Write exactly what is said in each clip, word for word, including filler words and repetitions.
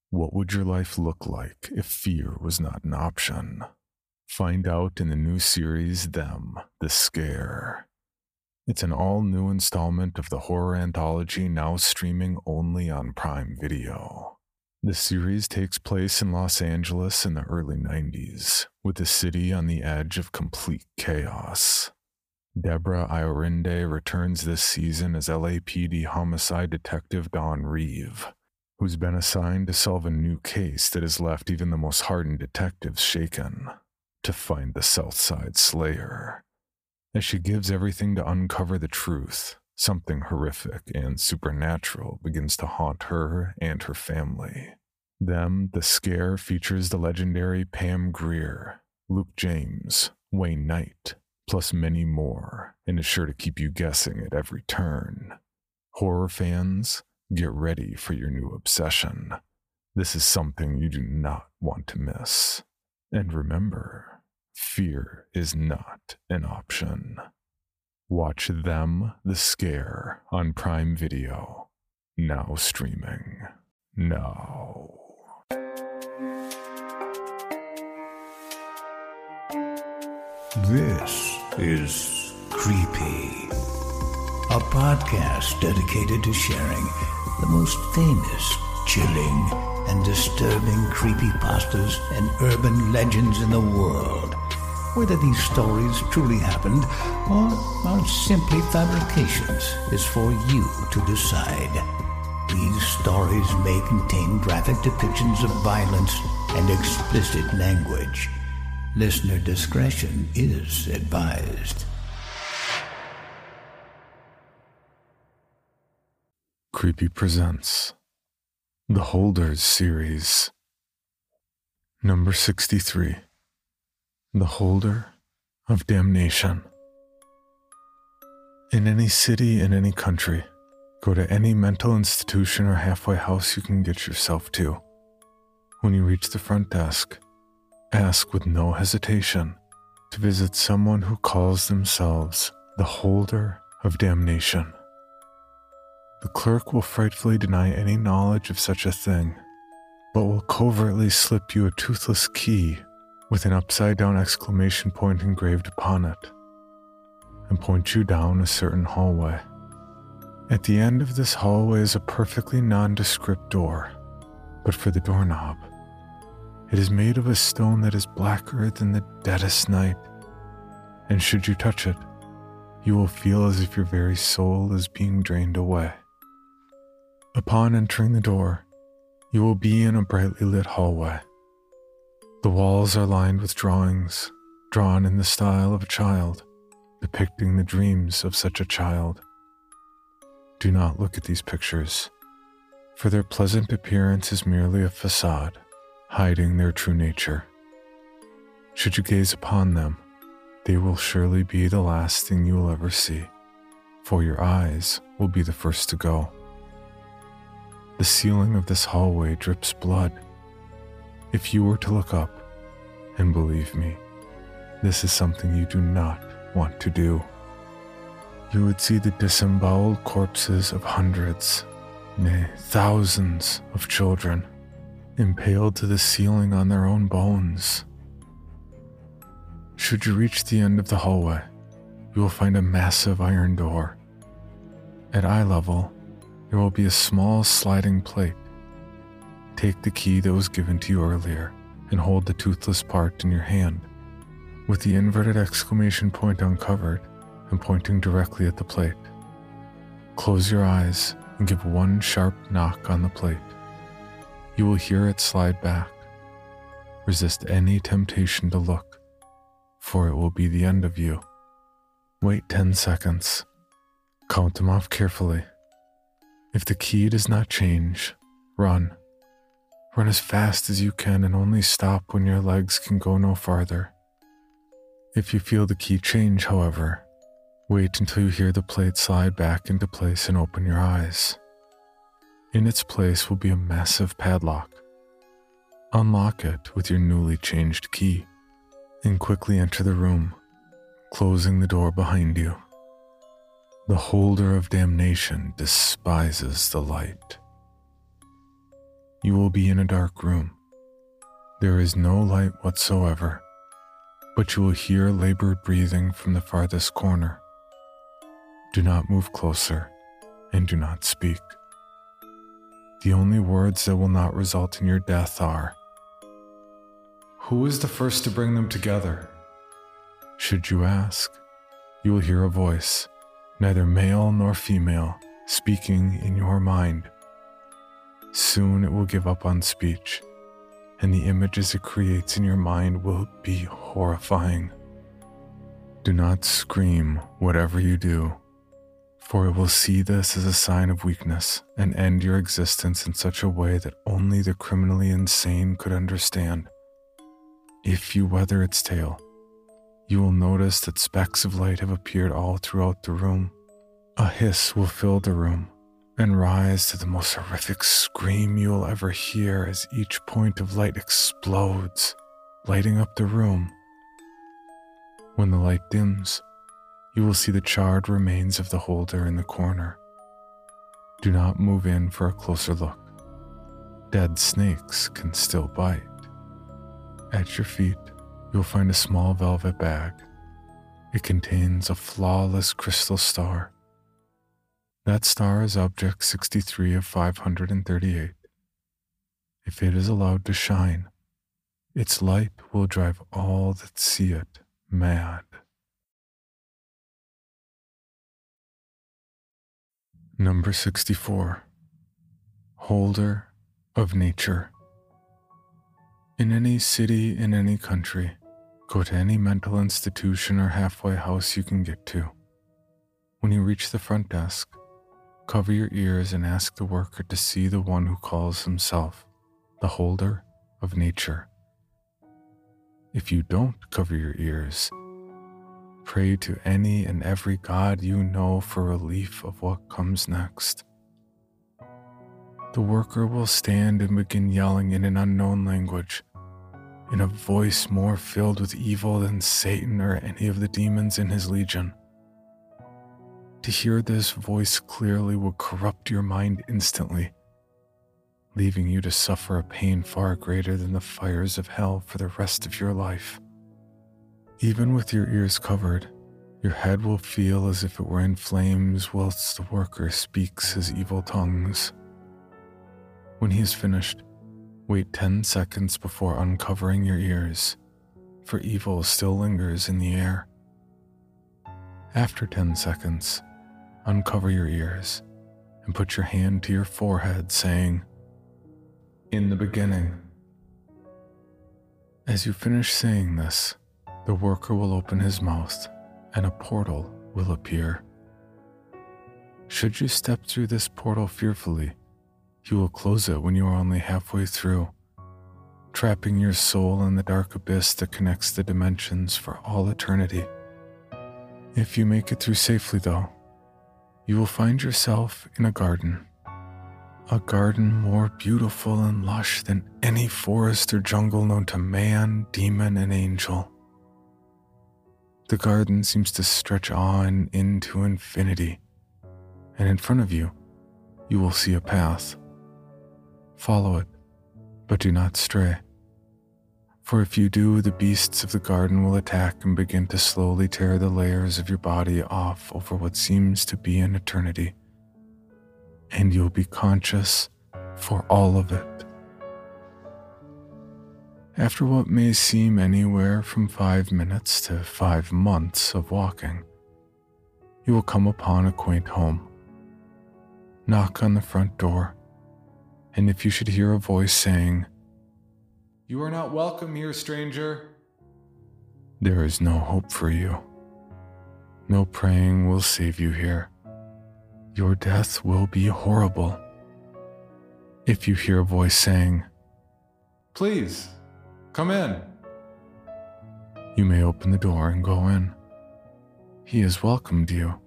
What would your life look like if fear was not an option? Find out in the new series, Them, The Scare. It's an all-new installment of the horror anthology now streaming only on Prime Video. The series takes place in Los Angeles in the early nineties, with the city on the edge of complete chaos. Deborah Iorinde returns this season as L A P D homicide detective Dawn Reeve, who's been assigned to solve a new case that has left even the most hardened detectives shaken, to find the Southside Slayer. As she gives everything to uncover the truth, something horrific and supernatural begins to haunt her and her family. Them, The Scare features the legendary Pam Grier, Luke James, Wayne Knight, plus many more, and is sure to keep you guessing at every turn. Horror fans, get ready for your new obsession. This is something you do not want to miss. And remember, fear is not an option. Watch Them, The Scare on Prime Video. Now streaming. Now. This is Creepy, a podcast dedicated to sharing the most famous, chilling, and disturbing creepypastas and urban legends in the world. Whether these stories truly happened or are simply fabrications is for you to decide. These stories may contain graphic depictions of violence and explicit language. Listener discretion is advised. Creepy presents The Holders series. Number sixty-three. The Holder of Damnation. In any city, in any country, go to any mental institution or halfway house you can get yourself to. When you reach the front desk, ask with no hesitation to visit someone who calls themselves the Holder of Damnation. The clerk will frightfully deny any knowledge of such a thing, but will covertly slip you a toothless key with an upside-down exclamation point engraved upon it, and point you down a certain hallway. At the end of this hallway is a perfectly nondescript door, but for the doorknob, it is made of a stone that is blacker than the deadest night, and should you touch it, you will feel as if your very soul is being drained away. Upon entering the door, you will be in a brightly lit hallway. The walls are lined with drawings, drawn in the style of a child, depicting the dreams of such a child. Do not look at these pictures, for their pleasant appearance is merely a facade, hiding their true nature. Should you gaze upon them, they will surely be the last thing you will ever see, for your eyes will be the first to go. The ceiling of this hallway drips blood. If you were to look up, and believe me, this is something you do not want to do, you would see the disemboweled corpses of hundreds, nay, thousands of children, impaled to the ceiling on their own bones. Should you reach the end of the hallway, you will find a massive iron door. At eye level, there will be a small sliding plate. Take the key that was given to you earlier and hold the toothless part in your hand, with the inverted exclamation point uncovered and pointing directly at the plate. Close your eyes and give one sharp knock on the plate. You will hear it slide back. Resist any temptation to look, for it will be the end of you. Wait ten seconds. Count them off carefully. If the key does not change, run. Run as fast as you can and only stop when your legs can go no farther. If you feel the key change, however, wait until you hear the plate slide back into place and open your eyes. In its place will be a massive padlock. Unlock it with your newly changed key and quickly enter the room, closing the door behind you. The Holder of Damnation despises the light. You will be in a dark room. There is no light whatsoever, but you will hear labored breathing from the farthest corner. Do not move closer, and do not speak. The only words that will not result in your death are, "Who is the first to bring them together?" Should you ask, you will hear a voice, neither male nor female, speaking in your mind. Soon it will give up on speech, and the images it creates in your mind will be horrifying. Do not scream whatever you do, for it will see this as a sign of weakness and end your existence in such a way that only the criminally insane could understand. If you weather its tail, you will notice that specks of light have appeared all throughout the room. A hiss will fill the room and rise to the most horrific scream you will ever hear as each point of light explodes, lighting up the room. When the light dims, you will see the charred remains of the holder in the corner. Do not move in for a closer look. Dead snakes can still bite. At your feet, you'll find a small velvet bag. It contains a flawless crystal star. That star is object sixty-three of five hundred thirty-eight. If it is allowed to shine, its light will drive all that see it mad. Number sixty-four. Holder of Nature. In any city, in any country, go to any mental institution or halfway house you can get to. When you reach the front desk, cover your ears and ask the worker to see the one who calls himself the holder of nature. If you don't cover your ears, pray to any and every god you know for relief of what comes next. The worker will stand and begin yelling in an unknown language, in a voice more filled with evil than Satan or any of the demons in his legion. To hear this voice clearly will corrupt your mind instantly, leaving you to suffer a pain far greater than the fires of hell for the rest of your life. Even with your ears covered, your head will feel as if it were in flames whilst the worker speaks his evil tongues. When he is finished, wait ten seconds before uncovering your ears, for evil still lingers in the air. After ten seconds, uncover your ears and put your hand to your forehead, saying, "In the beginning." As you finish saying this, the worker will open his mouth and a portal will appear. Should you step through this portal fearfully, you will close it when you are only halfway through, trapping your soul in the dark abyss that connects the dimensions for all eternity. If you make it through safely, though, you will find yourself in a garden. A garden more beautiful and lush than any forest or jungle known to man, demon, and angel. The garden seems to stretch on into infinity, and in front of you, you will see a path. Follow it, but do not stray. For if you do, the beasts of the garden will attack and begin to slowly tear the layers of your body off over what seems to be an eternity. And you'll be conscious for all of it. After what may seem anywhere from five minutes to five months of walking, you will come upon a quaint home. Knock on the front door, and if you should hear a voice saying, "You are not welcome here, stranger," there is no hope for you. No praying will save you here. Your death will be horrible. If you hear a voice saying, "Please, come in," you may open the door and go in. He has welcomed you.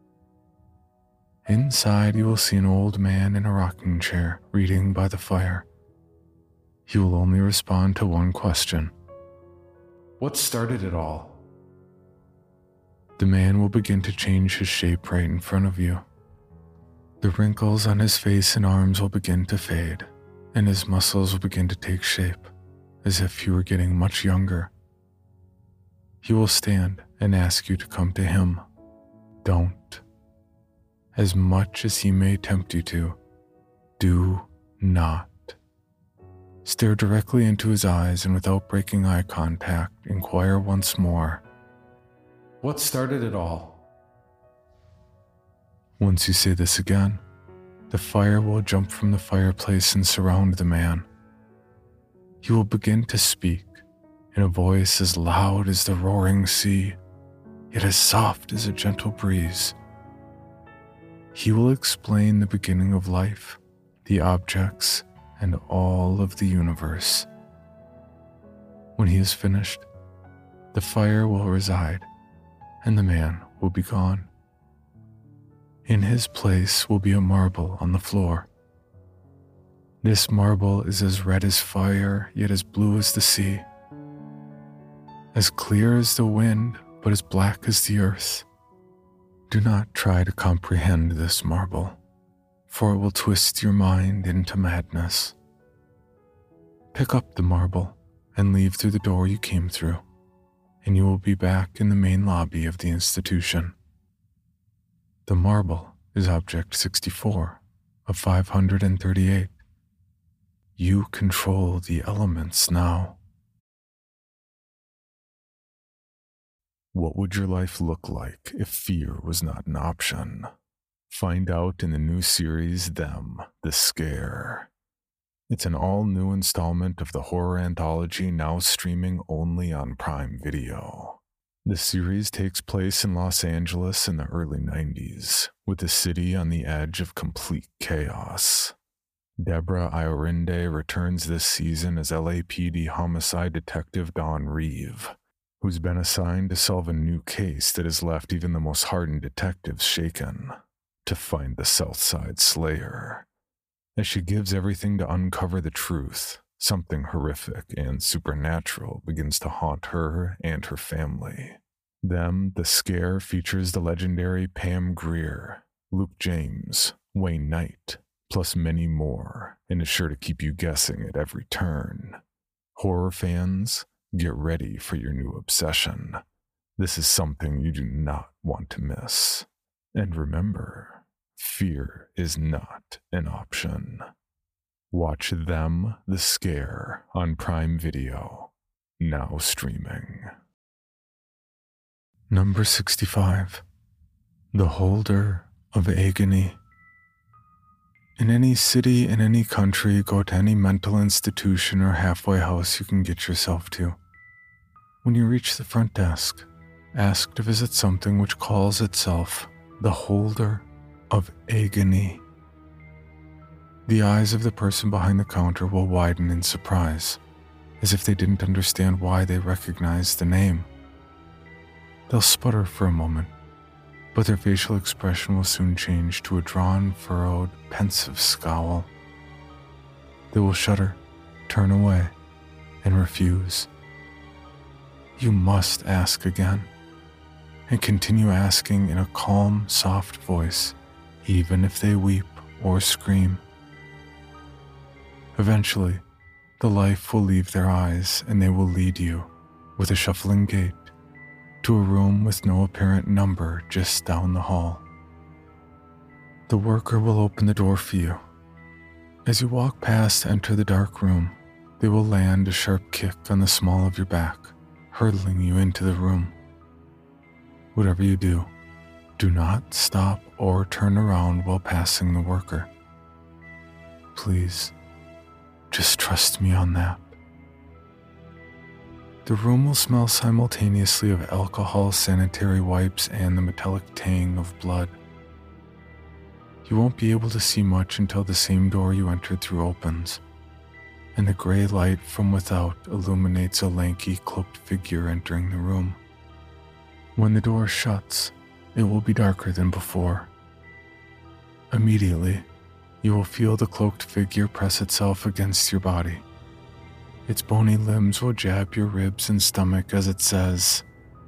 Inside, you will see an old man in a rocking chair reading by the fire. He will only respond to one question. "What started it all?" The man will begin to change his shape right in front of you. The wrinkles on his face and arms will begin to fade, and his muscles will begin to take shape, as if he were getting much younger. He will stand and ask you to come to him. Don't. As much as he may tempt you to, do not. Stare directly into his eyes and without breaking eye contact, inquire once more, "What started it all?" Once you say this again, the fire will jump from the fireplace and surround the man. He will begin to speak in a voice as loud as the roaring sea, yet as soft as a gentle breeze. He will explain the beginning of life, the objects, and all of the universe. When he is finished, the fire will reside, and the man will be gone. In his place will be a marble on the floor. This marble is as red as fire, yet as blue as the sea, as clear as the wind, but as black as the earth. Do not try to comprehend this marble, for it will twist your mind into madness. Pick up the marble and leave through the door you came through, and you will be back in the main lobby of the institution. The marble is object sixty-four of five hundred thirty-eight. You control the elements now. What would your life look like if fear was not an option? Find out in the new series, Them, The Scare. It's an all-new installment of the horror anthology now streaming only on Prime Video. The series takes place in Los Angeles in the early nineties, with the city on the edge of complete chaos. Deborah Iorinde returns this season as L A P D homicide detective Dawn Reeve, who's been assigned to solve a new case that has left even the most hardened detectives shaken, to find the Southside Slayer. As she gives everything to uncover the truth, something horrific and supernatural begins to haunt her and her family. Them, The Scare features the legendary Pam Grier, Luke James, Wayne Knight, plus many more, and is sure to keep you guessing at every turn. Horror fans, get ready for your new obsession. This is something you do not want to miss. And remember, fear is not an option. Watch Them, The Scare on Prime Video, now streaming. Number sixty-five. The Holder of Agony. In any city, in any country, go to any mental institution or halfway house you can get yourself to. When you reach the front desk, ask to visit something which calls itself the Holder of Agony. The eyes of the person behind the counter will widen in surprise, as if they didn't understand why they recognized the name. They'll sputter for a moment, but their facial expression will soon change to a drawn, furrowed, pensive scowl. They will shudder, turn away, and refuse. You must ask again, and continue asking in a calm, soft voice, even if they weep or scream. Eventually, the life will leave their eyes and they will lead you, with a shuffling gait, to a room with no apparent number just down the hall. The worker will open the door for you. As you walk past, enter the dark room, they will land a sharp kick on the small of your back, hurtling you into the room. Whatever you do, do not stop or turn around while passing the worker. Please, just trust me on that. The room will smell simultaneously of alcohol, sanitary wipes, and the metallic tang of blood. You won't be able to see much until the same door you entered through opens, and the gray light from without illuminates a lanky, cloaked figure entering the room. When the door shuts, it will be darker than before. Immediately, you will feel the cloaked figure press itself against your body. Its bony limbs will jab your ribs and stomach as it says,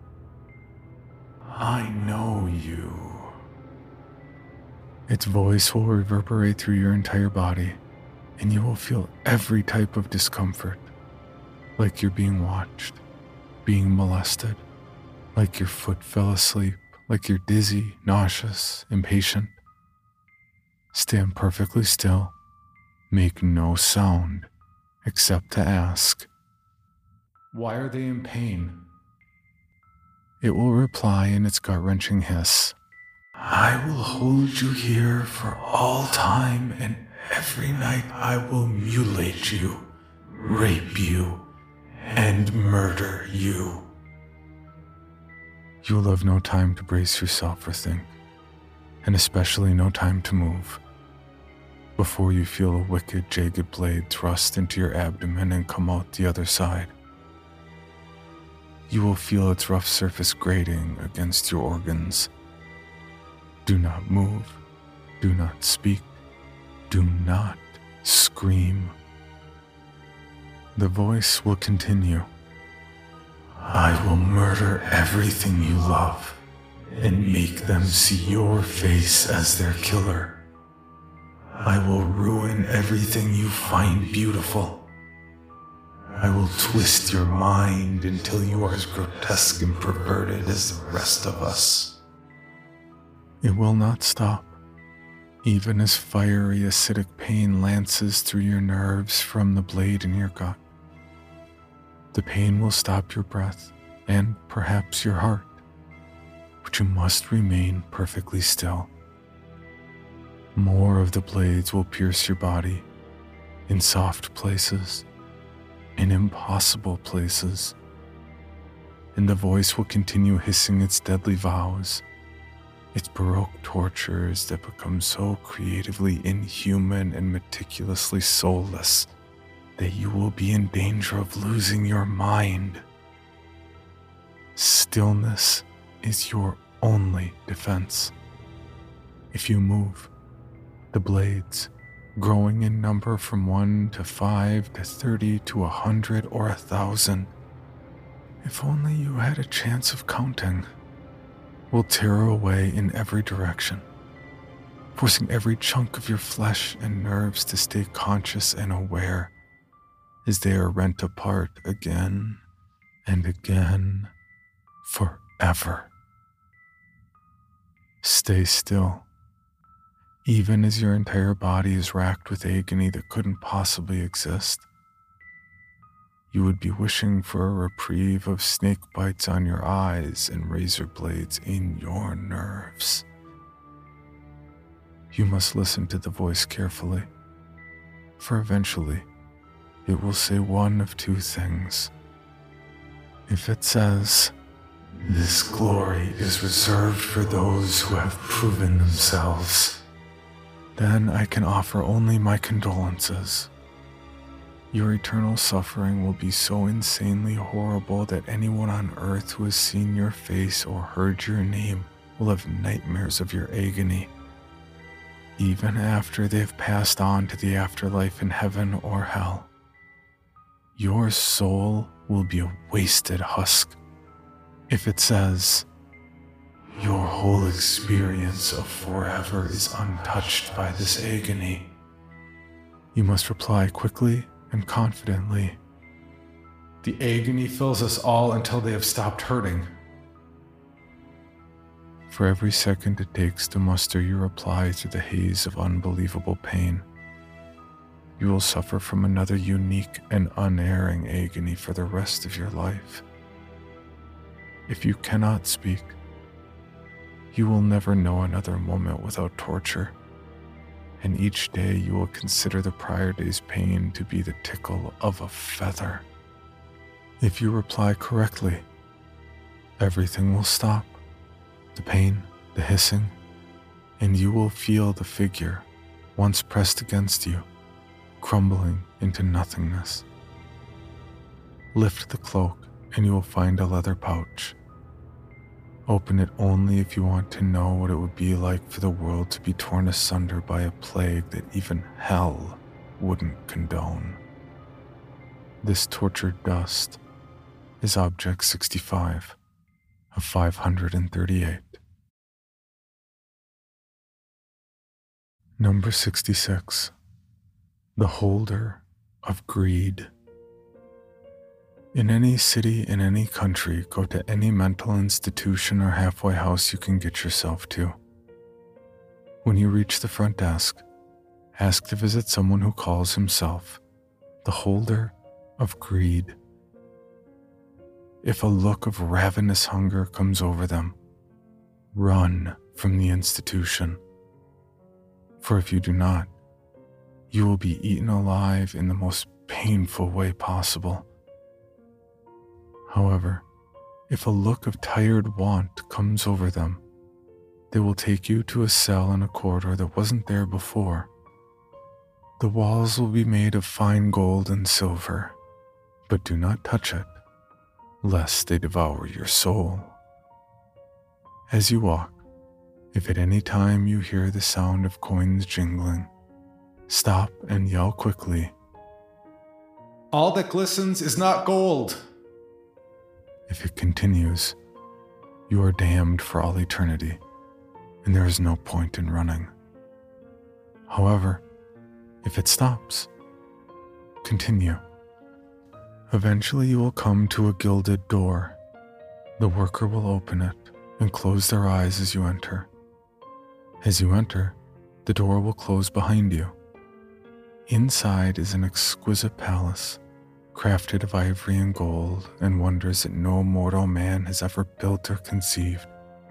"I know you." Its voice will reverberate through your entire body, and you will feel every type of discomfort, like you're being watched, being molested, like your foot fell asleep, like you're dizzy, nauseous, impatient. Stand perfectly still, make no sound, except to ask, "Why are they in pain?" It will reply in its gut-wrenching hiss, "I will hold you here for all time, and every night I will mutilate you, rape you, and murder you." You will have no time to brace yourself or think, and especially no time to move, before you feel a wicked, jagged blade thrust into your abdomen and come out the other side. You will feel its rough surface grating against your organs. Do not move. Do not speak. Do not scream. The voice will continue. "I will murder everything you love and make them see your face as their killer. I will ruin everything you find beautiful. I will twist your mind until you are as grotesque and perverted as the rest of us." It will not stop, even as fiery acidic pain lances through your nerves from the blade in your gut. The pain will stop your breath and perhaps your heart, but you must remain perfectly still. More of the blades will pierce your body in soft places, in impossible places, and the voice will continue hissing its deadly vows, its baroque tortures that become so creatively inhuman and meticulously soulless that you will be in danger of losing your mind. Stillness is your only defense. If you move, the blades, growing in number from one to five to thirty to a hundred or a thousand, if only you had a chance of counting, will tear away in every direction, forcing every chunk of your flesh and nerves to stay conscious and aware as they are rent apart again and again forever. Stay still, even as your entire body is racked with agony that couldn't possibly exist. You would be wishing for a reprieve of snake bites on your eyes and razor blades in your nerves. You must listen to the voice carefully, for eventually it will say one of two things. If it says, "This glory is reserved for those who have proven themselves," then I can offer only my condolences. Your eternal suffering will be so insanely horrible that anyone on earth who has seen your face or heard your name will have nightmares of your agony, even after they have passed on to the afterlife in heaven or hell. Your soul will be a wasted husk. If it says, "Your whole experience of forever is untouched by this agony," you must reply quickly and confidently, "The agony fills us all until they have stopped hurting." For every second it takes to muster your reply through the haze of unbelievable pain, you will suffer from another unique and unerring agony for the rest of your life. If you cannot speak, you will never know another moment without torture, and each day you will consider the prior day's pain to be the tickle of a feather. If you reply correctly, everything will stop, the pain, the hissing, and you will feel the figure, once pressed against you, crumbling into nothingness. Lift the cloak and you will find a leather pouch. Open it only if you want to know what it would be like for the world to be torn asunder by a plague that even hell wouldn't condone. This tortured dust is Object sixty-five of five hundred thirty-eight. Number sixty-six. the holder of greed. In any city, in any country, go to any mental institution or halfway house you can get yourself to. When you reach the front desk, ask to visit someone who calls himself the holder of greed. If a look of ravenous hunger comes over them, run from the institution. For if you do not, you will be eaten alive in the most painful way possible. However, if a look of tired want comes over them, they will take you to a cell in a corridor that wasn't there before. The walls will be made of fine gold and silver, but do not touch it, lest they devour your soul. As you walk, if at any time you hear the sound of coins jingling, stop and yell quickly, "All that glistens is not gold." If it continues, you are damned for all eternity, and there is no point in running. However, if it stops, continue. Eventually you will come to a gilded door. The worker will open it and close their eyes as you enter. As you enter, the door will close behind you. Inside is an exquisite palace, crafted of ivory and gold and wonders that no mortal man has ever built or conceived.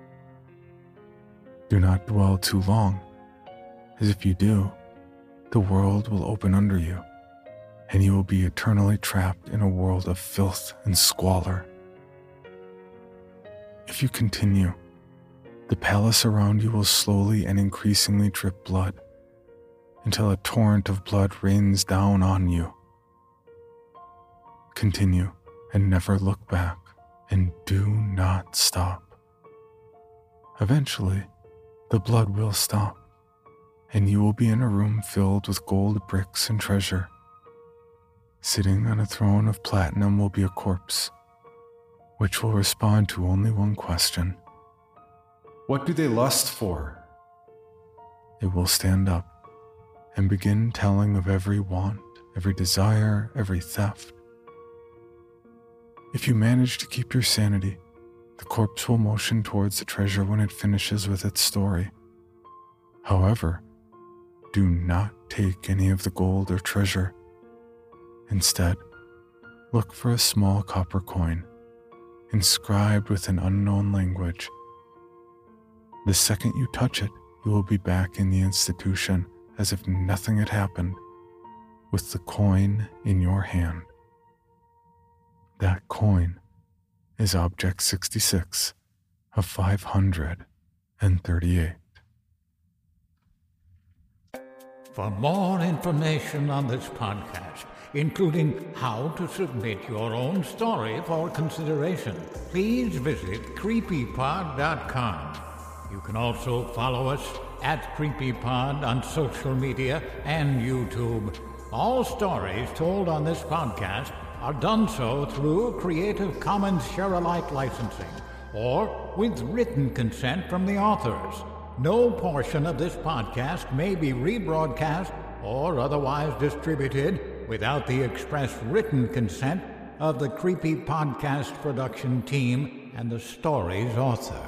Do not dwell too long, as if you do, the world will open under you, and you will be eternally trapped in a world of filth and squalor. If you continue, the palace around you will slowly and increasingly drip blood, until a torrent of blood rains down on you. Continue and never look back, and do not stop. Eventually, the blood will stop, and you will be in a room filled with gold bricks and treasure. Sitting on a throne of platinum will be a corpse, which will respond to only one question. "What do they lust for?" It will stand up and begin telling of every want, every desire, every theft. If you manage to keep your sanity, the corpse will motion towards the treasure when it finishes with its story. However, do not take any of the gold or treasure. Instead, look for a small copper coin, inscribed with an unknown language. The second you touch it, you will be back in the institution as if nothing had happened, with the coin in your hand. That coin is Object sixty-six of five hundred thirty-eight. For more information on this podcast, including how to submit your own story for consideration, please visit creepypod dot com. You can also follow us at CreepyPod on social media and YouTube. All stories told on this podcast are done so through Creative Commons Share-alike licensing or with written consent from the authors. No portion of this podcast may be rebroadcast or otherwise distributed without the express written consent of the Creepy Podcast production team and the story's author.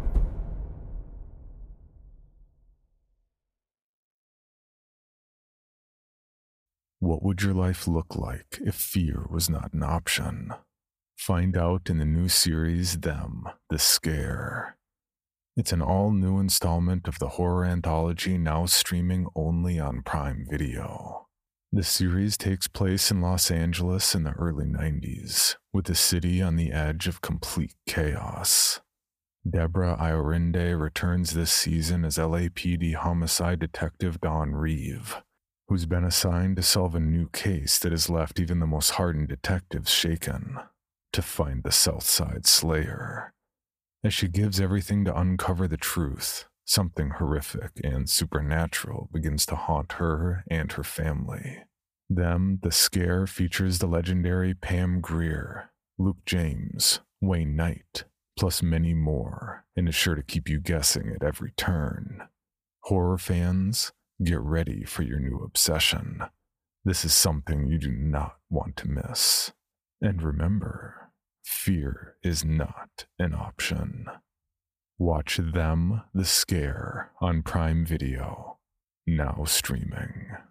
What would your life look like if fear was not an option? Find out in the new series, Them, The Scare. It's an all-new installment of the horror anthology now streaming only on Prime Video. The series takes place in Los Angeles in the early nineties, with the city on the edge of complete chaos. Deborah Iorinde returns this season as L A P D homicide detective Dawn Reeve, who's been assigned to solve a new case that has left even the most hardened detectives shaken, to find the Southside Slayer. As she gives everything to uncover the truth, something horrific and supernatural begins to haunt her and her family. Them, The Scare features the legendary Pam Grier, Luke James, Wayne Knight, plus many more, and is sure to keep you guessing at every turn. Horror fans, get ready for your new obsession. This is something you do not want to miss. And remember, fear is not an option. Watch Them, the Scare on Prime Video, now streaming.